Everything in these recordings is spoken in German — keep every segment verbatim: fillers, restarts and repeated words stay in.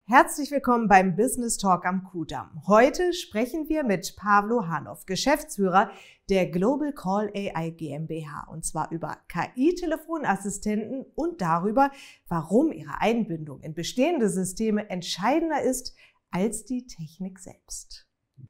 Herzlich willkommen beim Business Talk am Kudamm. Heute sprechen wir mit Pavlo Hanov, Geschäftsführer der Global Call A I GmbH, und zwar über K I-Telefonassistenten und darüber, warum ihre Einbindung in bestehende Systeme entscheidender ist als die Technik selbst.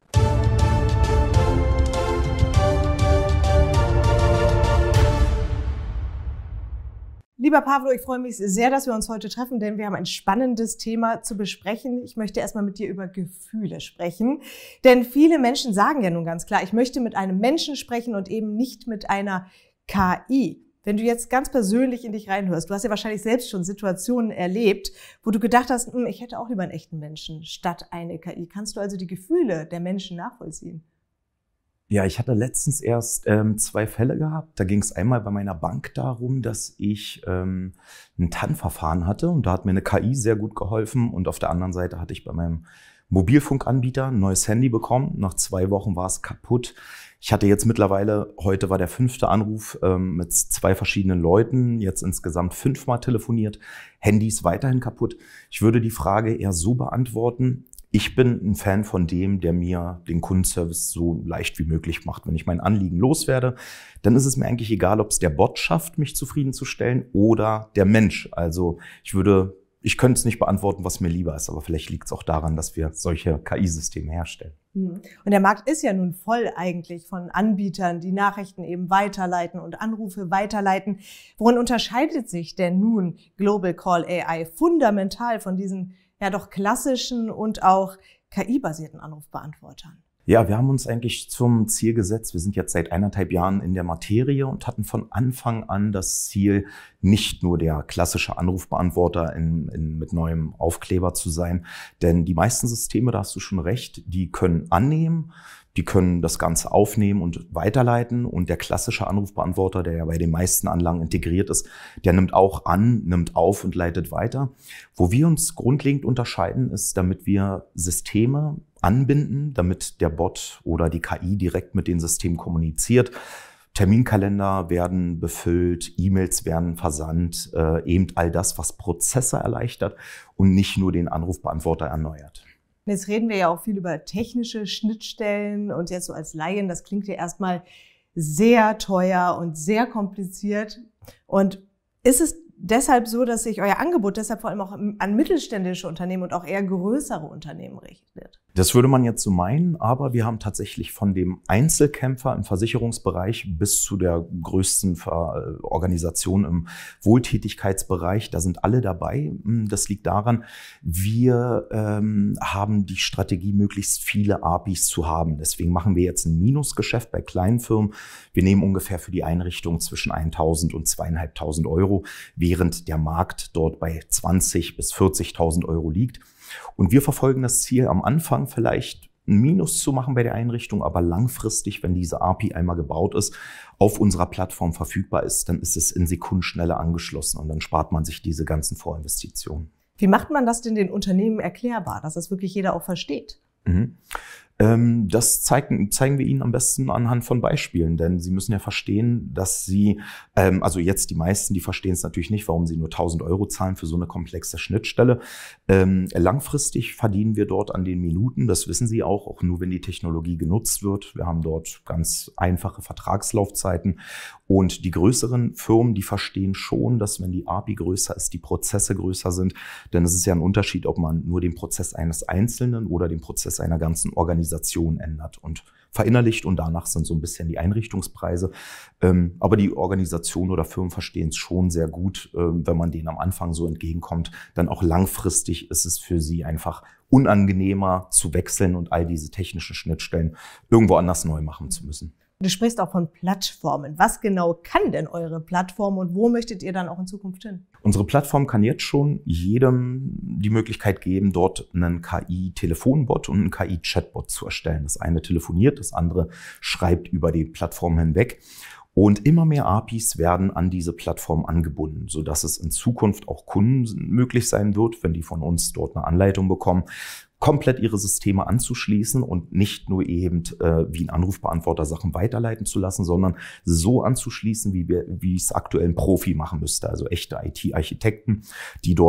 Lieber Pavlo, ich freue mich sehr, dass wir uns heute treffen, denn wir haben ein spannendes Thema zu besprechen. Ich möchte erstmal mit dir über Gefühle sprechen, denn viele Menschen sagen ja nun ganz klar, ich möchte mit einem Menschen sprechen und eben nicht mit einer K I. Wenn du jetzt ganz persönlich in dich reinhörst, du hast ja wahrscheinlich selbst schon Situationen erlebt, wo du gedacht hast, ich hätte auch lieber einen echten Menschen statt eine K I. Kannst du also die Gefühle der Menschen nachvollziehen? Ja, ich hatte letztens erst ähm, zwei Fälle gehabt. Da ging es einmal bei meiner Bank darum, dass ich ähm, ein T A N-Verfahren hatte und da hat mir eine K I sehr gut geholfen. Und auf der anderen Seite hatte ich bei meinem Mobilfunkanbieter ein neues Handy bekommen. Nach zwei Wochen war es kaputt. Ich hatte jetzt mittlerweile, heute war der fünfte Anruf ähm, mit zwei verschiedenen Leuten, jetzt insgesamt fünfmal telefoniert. Handy ist weiterhin kaputt. Ich würde die Frage eher so beantworten: Ich bin ein Fan von dem, der mir den Kundenservice so leicht wie möglich macht. Wenn ich mein Anliegen loswerde, dann ist es mir eigentlich egal, ob es der Bot schafft, mich zufriedenzustellen oder der Mensch. Also ich würde, ich könnte es nicht beantworten, was mir lieber ist, aber vielleicht liegt es auch daran, dass wir solche K I-Systeme herstellen. Und der Markt ist ja nun voll eigentlich von Anbietern, die Nachrichten eben weiterleiten und Anrufe weiterleiten. Worin unterscheidet sich denn nun Global Call A I fundamental von diesen ja doch klassischen und auch K I-basierten Anrufbeantwortern? Ja, wir haben uns eigentlich zum Ziel gesetzt, wir sind jetzt seit eineinhalb Jahren in der Materie und hatten von Anfang an das Ziel, nicht nur der klassische Anrufbeantworter in, in, mit neuem Aufkleber zu sein. Denn die meisten Systeme, da hast du schon recht, die können annehmen, die können das Ganze aufnehmen und weiterleiten. Und der klassische Anrufbeantworter, der ja bei den meisten Anlagen integriert ist, der nimmt auch an, nimmt auf und leitet weiter. Wo wir uns grundlegend unterscheiden, ist, damit wir Systeme anbinden, damit der Bot oder die K I direkt mit den Systemen kommuniziert. Terminkalender werden befüllt, E-Mails werden versandt, äh, eben all das, was Prozesse erleichtert und nicht nur den Anrufbeantworter erneuert. Jetzt reden wir ja auch viel über technische Schnittstellen und jetzt so als Laien, das klingt ja erstmal sehr teuer und sehr kompliziert. Und ist es deshalb so, dass sich euer Angebot deshalb vor allem auch an mittelständische Unternehmen und auch eher größere Unternehmen richtet? Das würde man jetzt so meinen, aber wir haben tatsächlich von dem Einzelkämpfer im Versicherungsbereich bis zu der größten Organisation im Wohltätigkeitsbereich, da sind alle dabei. Das liegt daran, wir ähm, haben die Strategie, möglichst viele A P Is zu haben. Deswegen machen wir jetzt ein Minusgeschäft bei kleinen Firmen. Wir nehmen ungefähr für die Einrichtung zwischen eintausend und zweitausendfünfhundert Euro, während der Markt dort bei zwanzig bis vierzigtausend Euro liegt. Und wir verfolgen das Ziel, am Anfang vielleicht ein Minus zu machen bei der Einrichtung, aber langfristig, wenn diese A P I einmal gebaut ist, auf unserer Plattform verfügbar ist, dann ist es in Sekunden schneller angeschlossen und dann spart man sich diese ganzen Vorinvestitionen. Wie macht man das denn den Unternehmen erklärbar, dass das wirklich jeder auch versteht? Mhm. Das zeigen, zeigen wir Ihnen am besten anhand von Beispielen, denn Sie müssen ja verstehen, dass Sie, ähm, also jetzt die meisten, die verstehen es natürlich nicht, warum Sie nur tausend Euro zahlen für so eine komplexe Schnittstelle. Ähm, langfristig verdienen wir dort an den Minuten, das wissen Sie auch, auch nur wenn die Technologie genutzt wird. Wir haben dort ganz einfache Vertragslaufzeiten und die größeren Firmen, die verstehen schon, dass wenn die A P I größer ist, die Prozesse größer sind, denn es ist ja ein Unterschied, ob man nur den Prozess eines Einzelnen oder den Prozess einer ganzen Organisation ändert und verinnerlicht, und danach sind so ein bisschen die Einrichtungspreise. Ähm, aber die Organisation oder Firmen verstehen es schon sehr gut, äh, wenn man denen am Anfang so entgegenkommt. Dann auch langfristig ist es für sie einfach unangenehmer zu wechseln und all diese technischen Schnittstellen irgendwo anders neu machen zu müssen. Du sprichst auch von Plattformen. Was genau kann denn eure Plattform und wo möchtet ihr dann auch in Zukunft hin? Unsere Plattform kann jetzt schon jedem die Möglichkeit geben, dort einen K I-Telefonbot und einen K I-Chatbot zu erstellen. Das eine telefoniert, das andere schreibt über die Plattform hinweg. Und immer mehr A P Is werden an diese Plattform angebunden, sodass es in Zukunft auch Kunden möglich sein wird, wenn die von uns dort eine Anleitung bekommen, komplett ihre Systeme anzuschließen und nicht nur eben äh, wie ein Anrufbeantworter Sachen weiterleiten zu lassen, sondern so anzuschließen, wie wir, wie es aktuell ein Profi machen müsste. Also echte I T-Architekten, die dort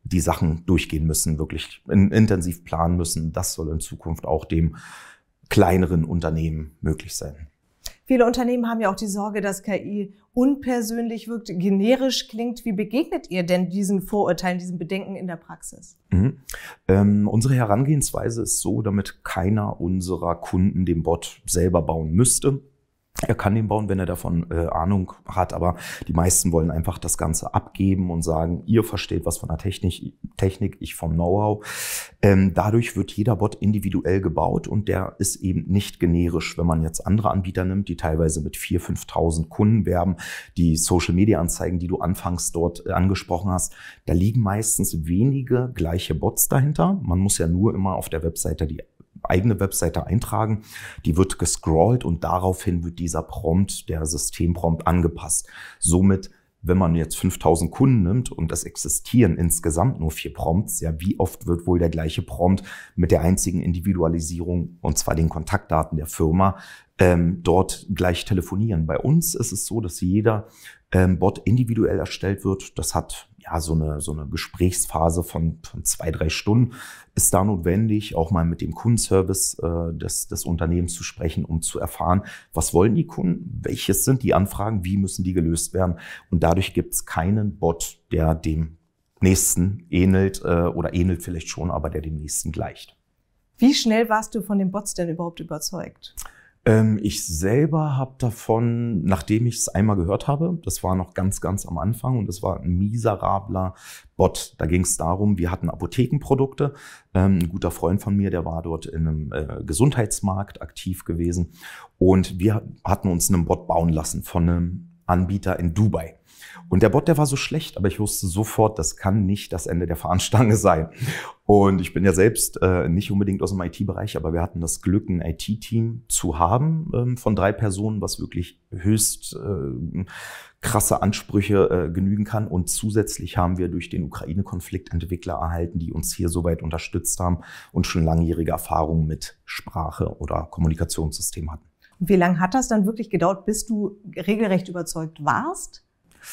die Sachen durchgehen müssen, wirklich in, intensiv planen müssen. Das soll in Zukunft auch dem kleineren Unternehmen möglich sein. Viele Unternehmen haben ja auch die Sorge, dass K I unpersönlich wirkt, generisch klingt. Wie begegnet ihr denn diesen Vorurteilen, diesen Bedenken in der Praxis? Mhm. Ähm, unsere Herangehensweise ist so, damit keiner unserer Kunden den Bot selber bauen müsste. Er kann den bauen, wenn er davon äh, Ahnung hat, aber die meisten wollen einfach das Ganze abgeben und sagen, ihr versteht was von der Technik, Technik ich vom Know-how. Ähm, dadurch wird jeder Bot individuell gebaut und der ist eben nicht generisch. Wenn man jetzt andere Anbieter nimmt, die teilweise mit viertausend, fünftausend Kunden werben, die Social-Media-Anzeigen, die du anfangs dort äh, angesprochen hast, da liegen meistens wenige gleiche Bots dahinter. Man muss ja nur immer auf der Webseite die eigene Webseite eintragen, die wird gescrollt und daraufhin wird dieser Prompt, der Systemprompt angepasst. Somit, wenn man jetzt fünftausend Kunden nimmt und es existieren insgesamt nur vier Prompts, ja, wie oft wird wohl der gleiche Prompt mit der einzigen Individualisierung, und zwar den Kontaktdaten der Firma, ähm, dort gleich telefonieren? Bei uns ist es so, dass jeder ähm, Bot individuell erstellt wird. Das hat ja so eine so eine Gesprächsphase von von zwei, drei Stunden ist da notwendig, auch mal mit dem Kundenservice äh, des des Unternehmens zu sprechen, um zu erfahren, was wollen die Kunden, welches sind die Anfragen, wie müssen die gelöst werden. Und dadurch gibt es keinen Bot, der dem nächsten ähnelt äh, oder ähnelt vielleicht schon, aber der dem nächsten gleicht. Wie schnell warst du von den Bots denn überhaupt überzeugt? Ähm, ich selber habe davon, nachdem ich es einmal gehört habe, das war noch ganz, ganz am Anfang und das war ein miserabler Bot. Da ging es darum, wir hatten Apothekenprodukte. Ähm, ein guter Freund von mir, der war dort in einem äh, Gesundheitsmarkt aktiv gewesen und wir hatten uns einen Bot bauen lassen von einem Anbieter in Dubai. Und der Bot, der war so schlecht, aber ich wusste sofort, das kann nicht das Ende der Fahnenstange sein. Und ich bin ja selbst äh, nicht unbedingt aus dem I T-Bereich, aber wir hatten das Glück, ein I T-Team zu haben ähm, von drei Personen, was wirklich höchst äh, krasse Ansprüche äh, genügen kann. Und zusätzlich haben wir durch den Ukraine-Konflikt Entwickler erhalten, die uns hier soweit unterstützt haben und schon langjährige Erfahrungen mit Sprache oder Kommunikationssystem hatten. Und wie lange hat das dann wirklich gedauert, bis du regelrecht überzeugt warst?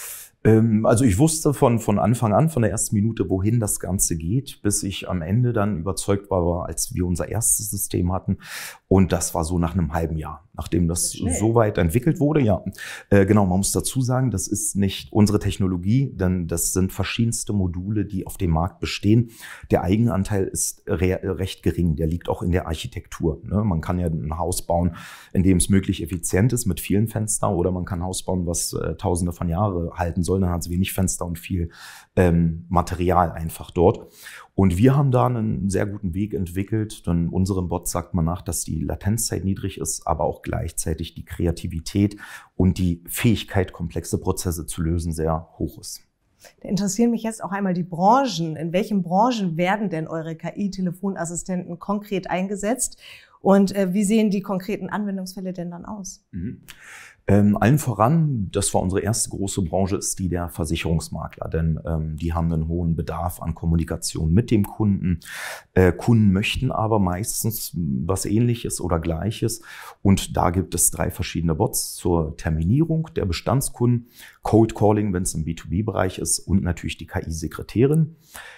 Also ich wusste von, von Anfang an, von der ersten Minute, wohin das Ganze geht, bis ich am Ende dann überzeugt war, als wir unser erstes System hatten. Und das war so nach einem halben Jahr, nachdem das so weit entwickelt wurde. Ja, äh, genau, man muss dazu sagen, das ist nicht unsere Technologie, denn das sind verschiedenste Module, die auf dem Markt bestehen. Der Eigenanteil ist re- recht gering, der liegt auch in der Architektur. Ne? Man kann ja ein Haus bauen, in dem es möglich effizient ist mit vielen Fenstern, oder man kann ein Haus bauen, was äh, tausende von Jahren halten soll. Dann hat es wenig Fenster und viel ähm, Material einfach dort. Und wir haben da einen sehr guten Weg entwickelt, denn unserem Bot sagt man nach, dass die Latenzzeit niedrig ist, aber auch gleichzeitig die Kreativität und die Fähigkeit, komplexe Prozesse zu lösen, sehr hoch ist. Da interessieren mich jetzt auch einmal die Branchen. In welchen Branchen werden denn eure K I-Telefonassistenten konkret eingesetzt? Und äh, wie sehen die konkreten Anwendungsfälle denn dann aus? Mhm. Ähm, allen voran, das war unsere erste große Branche, ist die der Versicherungsmakler, denn ähm, die haben einen hohen Bedarf an Kommunikation mit dem Kunden. Äh, Kunden möchten aber meistens was Ähnliches oder Gleiches, und da gibt es drei verschiedene Bots zur Terminierung der Bestandskunden, Cold Calling, wenn es im B zwei B-Bereich ist, und natürlich die K I-Sekretärin.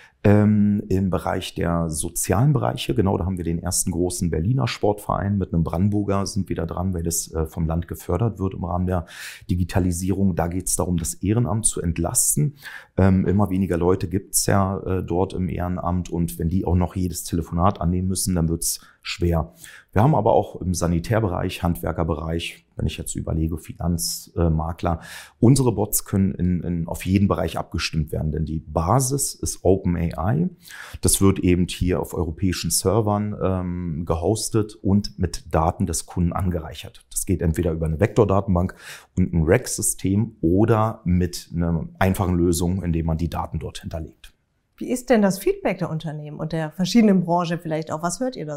Ähm, im Bereich der sozialen Bereiche, genau, da haben wir den ersten großen Berliner Sportverein mit einem Brandenburger, sind wir da dran, weil das äh, vom Land gefördert wird im Rahmen der Digitalisierung. Da geht es darum, das Ehrenamt zu entlasten. Ähm, immer weniger Leute gibt's ja äh, dort im Ehrenamt, und wenn die auch noch jedes Telefonat annehmen müssen, dann wird's schwer. Wir haben aber auch im Sanitärbereich, Handwerkerbereich, wenn ich jetzt überlege, Finanzmakler, äh, unsere Bots können in, in, auf jeden Bereich abgestimmt werden, denn die Basis ist OpenAI. Das wird eben hier auf europäischen Servern ähm, gehostet und mit Daten des Kunden angereichert. Das geht entweder über eine Vektordatenbank und ein Rack-System oder mit einer einfachen Lösung, indem man die Daten dort hinterlegt. Wie ist denn das Feedback der Unternehmen und der verschiedenen Branchen vielleicht auch? Was hört ihr da so?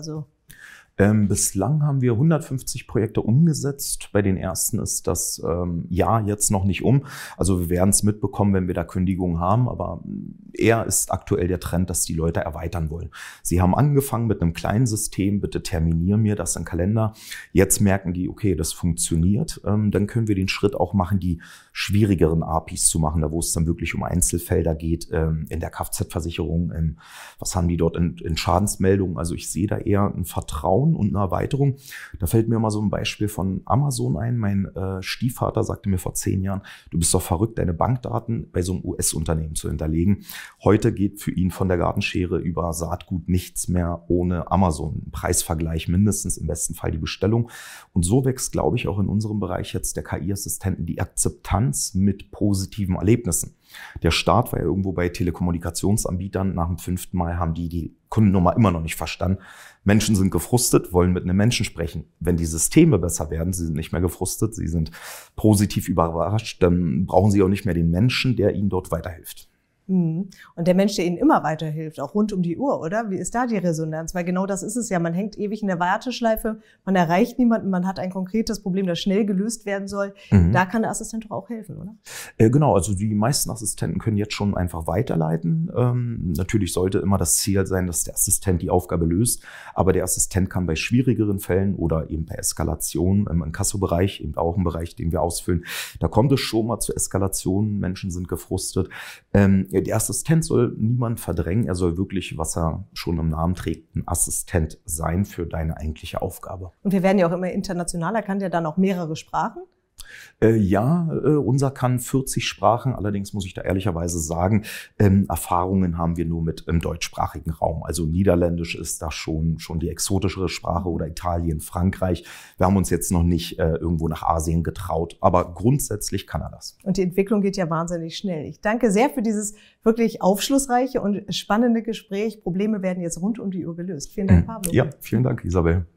Ähm, bislang haben wir hundertfünfzig Projekte umgesetzt. Bei den ersten ist das ähm, Jahr jetzt noch nicht um. Also wir werden es mitbekommen, wenn wir da Kündigungen haben. Aber eher ist aktuell der Trend, dass die Leute erweitern wollen. Sie haben angefangen mit einem kleinen System. Bitte terminier mir das im Kalender. Jetzt merken die, okay, das funktioniert. Ähm, dann können wir den Schritt auch machen, die schwierigeren A P Is zu machen, da wo es dann wirklich um Einzelfelder geht, ähm, in der Kfz-Versicherung. Ähm, was haben die dort in, in Schadensmeldungen? Also ich sehe da eher ein Vertrauen und eine Erweiterung. Da fällt mir mal so ein Beispiel von Amazon ein. Mein äh, Stiefvater sagte mir vor zehn Jahren, du bist doch verrückt, deine Bankdaten bei so einem U S-Unternehmen zu hinterlegen. Heute geht für ihn von der Gartenschere über Saatgut nichts mehr ohne Amazon. Preisvergleich mindestens, im besten Fall die Bestellung. Und so wächst, glaube ich, auch in unserem Bereich jetzt der K I-Assistenten die Akzeptanz mit positiven Erlebnissen. Der Start war ja irgendwo bei Telekommunikationsanbietern. Nach dem fünften Mal haben die die Kundennummer immer noch nicht verstanden. Menschen sind gefrustet, wollen mit einem Menschen sprechen. Wenn die Systeme besser werden, sie sind nicht mehr gefrustet, sie sind positiv überrascht, dann brauchen sie auch nicht mehr den Menschen, der ihnen dort weiterhilft. Und der Mensch, der Ihnen immer weiterhilft, auch rund um die Uhr, oder? Wie ist da die Resonanz? Weil genau das ist es ja. Man hängt ewig in der Warteschleife, man erreicht niemanden, man hat ein konkretes Problem, das schnell gelöst werden soll. Mhm. Da kann der Assistent doch auch helfen, oder? Äh, genau, also die meisten Assistenten können jetzt schon einfach weiterleiten. Ähm, natürlich sollte immer das Ziel sein, dass der Assistent die Aufgabe löst, aber der Assistent kann bei schwierigeren Fällen oder eben bei Eskalation im Inkassobereich, eben auch ein Bereich, den wir ausfüllen, da kommt es schon mal zu Eskalationen, Menschen sind gefrustet. Ähm, Der Assistent soll niemand verdrängen, er soll wirklich, was er schon im Namen trägt, ein Assistent sein für deine eigentliche Aufgabe. Und wir werden ja auch immer internationaler, kann der dann auch mehrere Sprachen? Äh, ja, äh, unser kann vierzig Sprachen, allerdings muss ich da ehrlicherweise sagen, ähm, Erfahrungen haben wir nur mit im deutschsprachigen Raum. Also Niederländisch ist da schon schon die exotischere Sprache oder Italien, Frankreich. Wir haben uns jetzt noch nicht äh, irgendwo nach Asien getraut, aber grundsätzlich kann er das. Und die Entwicklung geht ja wahnsinnig schnell. Ich danke sehr für dieses wirklich aufschlussreiche und spannende Gespräch. Probleme werden jetzt rund um die Uhr gelöst. Vielen Dank, Pablo. Ja, vielen Dank, Isabel.